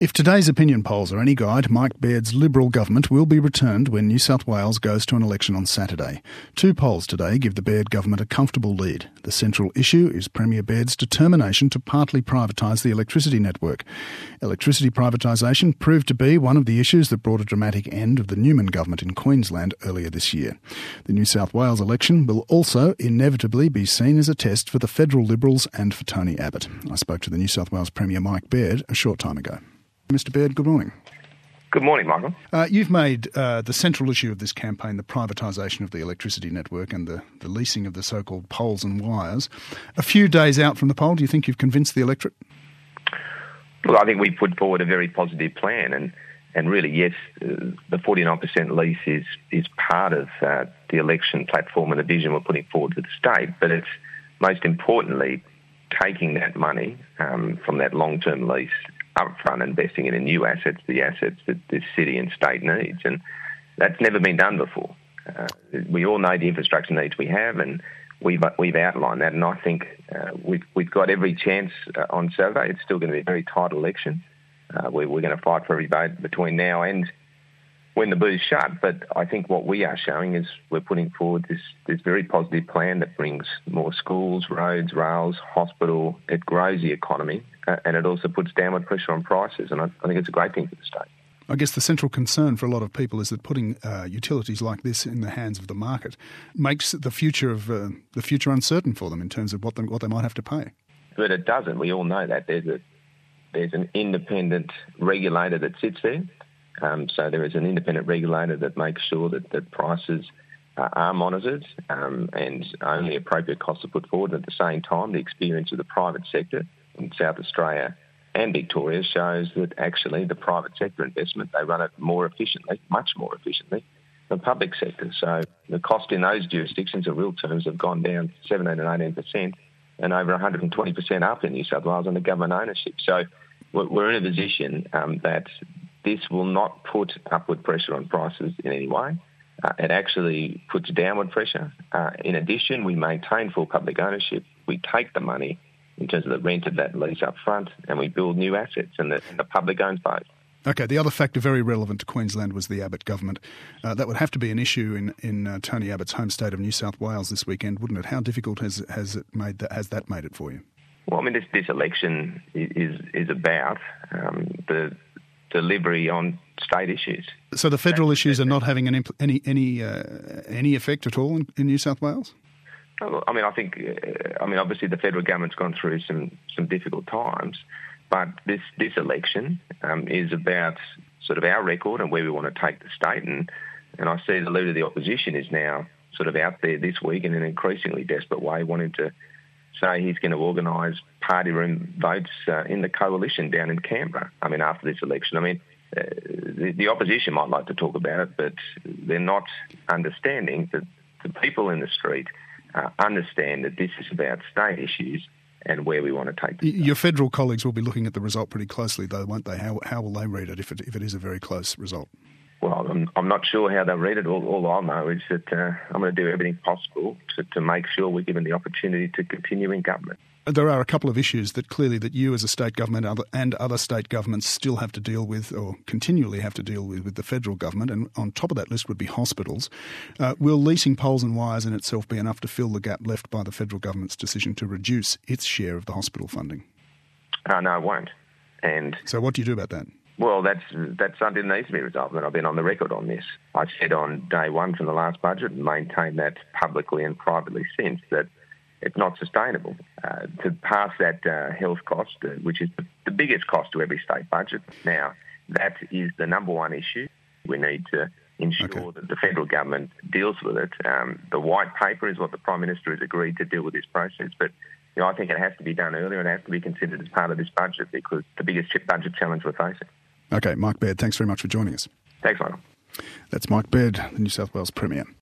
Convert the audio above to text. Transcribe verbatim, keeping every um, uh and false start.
If today's opinion polls are any guide, Mike Baird's Liberal government will be returned when New South Wales goes to an election on Saturday. Two polls today give the Baird government a comfortable lead. The central issue is Premier Baird's determination to partly privatise the electricity network. Electricity privatisation proved to be one of the issues that brought a dramatic end of the Newman government in Queensland earlier this year. The New South Wales election will also inevitably be seen as a test for the federal Liberals and for Tony Abbott. I spoke to the New South Wales Premier Mike Baird a short time ago. Mister Baird, good morning. Good morning, Michael. Uh, you've made uh, the central issue of this campaign the privatisation of the electricity network and the, the leasing of the so-called poles and wires. A few days out from the poll, do you think you've convinced the electorate? Look, I think we put forward a very positive plan, and, and really, yes, uh, the forty-nine percent lease is, is part of uh, the election platform and the vision we're putting forward to the state, but it's most importantly taking that money um, from that long-term lease upfront, investing it in new assets, the assets that this city and state needs. And that's never been done before. Uh, we all know the infrastructure needs we have, and we've we've outlined that. And I think uh, we've, we've got every chance uh, on Saturday. It's still going to be a very tight election. Uh, we, we're going to fight for every vote between now and when the booth's shut. But I think what we are showing is we're putting forward this, this very positive plan that brings more schools, roads, rails, hospital. It grows the economy, uh, and it also puts downward pressure on prices. And I, I think it's a great thing for the state. I guess the central concern for a lot of people is that putting uh, utilities like this in the hands of the market makes the future of uh, the future uncertain for them in terms of what they, what they might have to pay. But it doesn't. We all know that. There's a there's an independent regulator that sits there. Um, so there is an independent regulator that makes sure that, that prices uh, are monitored um, and only appropriate costs are put forward. At the same time, the experience of the private sector in South Australia and Victoria shows that actually the private sector investment, they run it more efficiently, much more efficiently than public sector. So the cost in those jurisdictions in real terms have gone down seventeen and eighteen percent and over one hundred twenty percent up in New South Wales under government ownership. So we're in a position um, that this will not put upward pressure on prices in any way. Uh, it actually puts downward pressure. Uh, in addition, we maintain full public ownership. We take the money in terms of the rent of that lease up front, and we build new assets, and the, and the public owns both. Okay, the other factor very relevant to Queensland was the Abbott government. Uh, that would have to be an issue in, in uh, Tony Abbott's home state of New South Wales this weekend, wouldn't it? How difficult has has it made that, has that made it for you? Well, I mean, this, this election is is about um, the delivery on state issues. So the federal That's, issues are not having an impl- any any uh, any effect at all in, in New South Wales? I mean, I think, uh, I mean, obviously the federal government's gone through some, some difficult times, but this this election um, is about sort of our record and where we want to take the state. And, and I see the leader of the opposition is now sort of out there this week in an increasingly desperate way, wanting to say he's going to organise party room votes uh, in the coalition down in Canberra. I mean, after this election, I mean, uh, the, the opposition might like to talk about it, but they're not understanding that the people in the street uh, understand that this is about state issues and where we want to take it. Your federal colleagues will be looking at the result pretty closely, though, won't they? How how will they read it if it if it is a very close result? Well, I'm, I'm not sure how they'll read it. All, all I know is that uh, I'm going to do everything possible to, to make sure we're given the opportunity to continue in government. There are a couple of issues that clearly that you as a state government other, and other state governments still have to deal with or continually have to deal with with the federal government, and on top of that list would be hospitals. Uh, will leasing poles and wires in itself be enough to fill the gap left by the federal government's decision to reduce its share of the hospital funding? Uh, no, it won't. And so what do you do about that? Well, that's that's something that needs to be resolved, and I've been on the record on this. I said on day one from the last budget, and maintained that publicly and privately since, that it's not sustainable uh, to pass that uh, health cost, uh, which is the, the biggest cost to every state budget. Now, that is the number one issue. We need to ensure okay. that the federal government deals with it. Um, the white paper is what the Prime Minister has agreed to deal with this process, but you know, I think it has to be done earlier and it has to be considered as part of this budget because the biggest budget challenge we're facing. Okay, Mike Baird, thanks very much for joining us. Thanks, Michael. That's Mike Baird, the New South Wales Premier.